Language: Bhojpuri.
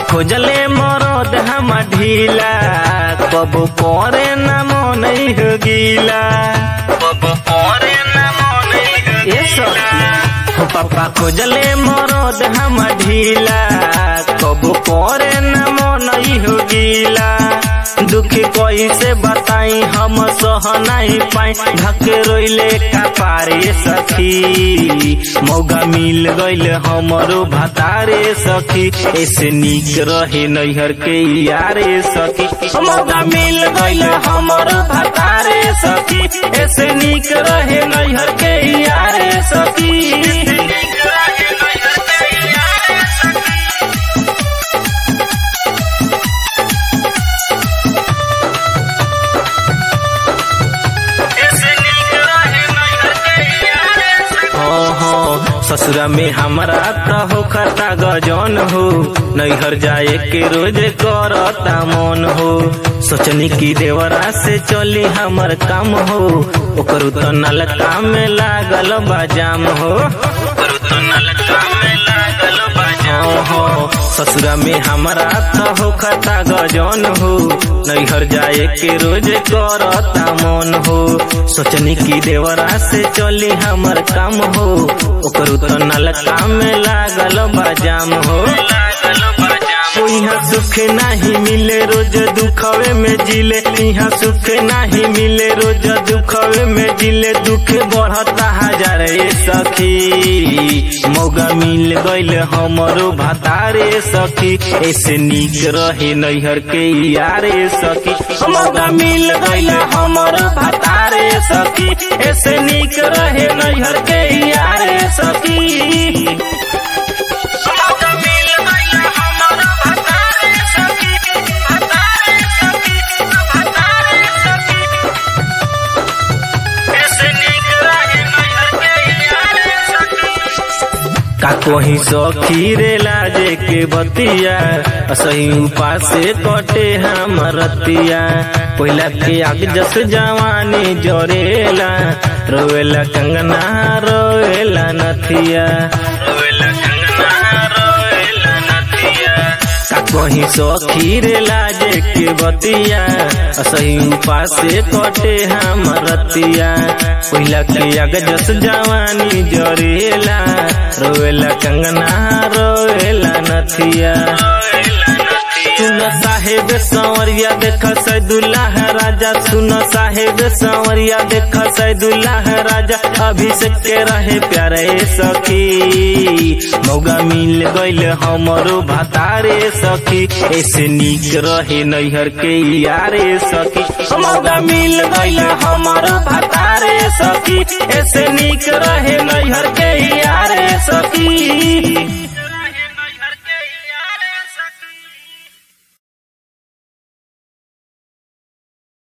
खोजले मरद हम ढीला कब करे न मन हो गीला कब करे न मन हो सखी पापा खोजले मरद हम ढीला कब करे न मन हो गीला दुख कैसे बताई हम सह नहीं पाई ढके रोइले का पारे सखी मौका मिल गइल हमरो भतारे सखी ऐसे नीक रहे नैहर के यारे सखी मौका मिल गइल हमरो भतारे सखी ऐसे नीक रहे नैहर के यारे सखी ससुरा में हमारा हो खाता गजन हो नैहर जाए के रोज करता मन हो सोचनी की देवरा से चली हमर काम हो ओकर तो नलका में लागल बाजाम हो ससुरा में हमारा हो खाता गजन हो नैहर जाए के रोज करता मन हो सोचनी की देवरा से चली हमर काम हो ओकर तो नलका में लागल बाजाम हो यहाँ सुख नहीं मिले रोज दुखवे में जिले यहाँ सुख नहीं मिले रोज दुखवे में जिले दुख बढ़ता हजार सखी मौका मिल गइल हमरो भतारे सखी ऐसे नीक रहे नैहर के यारे सखी मौका मिल गइल हमरो भतारे सखी ऐसे नीक रहे नैहर के यारे सखी का कोही सखी रे लाजे के बतिया सही उपास से कटे हमरतिया पहिला के आग जस जवानी जरेला रोवेला कंगना रोवेला नथिया का कोही सखी रे लाजे के बतिया सही उपास से कटे हमरतिया पहिला के आग जस जवानी जरेला रोवेला कंगना रोवेला नथिया सुन साहेब संवरिया देख सैदुल्लाह राजा सुन साहेब संवरिया देख सैदुल्लाह राजा अभिषेक के रहे प्यारे सखी मौका मिल गइल हमरो भतारे सखी ऐसे नीक रहे नैहर के यारे सखी मौका मिल गइल हमरो भतारे सखी ऐसे नीक रहे नैहर के